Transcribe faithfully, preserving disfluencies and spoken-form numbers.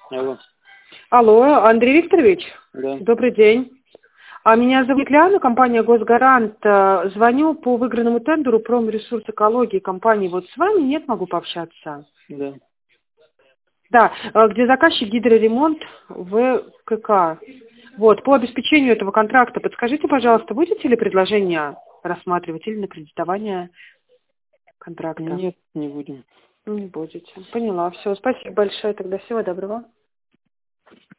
Алло. Алло, Андрей Викторович? Да. Добрый день. А меня зовут Ляна, компания «Госгарант». Э, Звоню по выигранному тендеру «Промресурс экологии» компании. Вот с вами нет, могу пообщаться? Да. Да, э, где заказчик гидроремонт в КК. Вот, по обеспечению этого контракта подскажите, пожалуйста, будете ли предложение рассматривать или на кредитование контракта? Нет, не будем. Не будете. Поняла. Все, спасибо большое. Тогда всего доброго.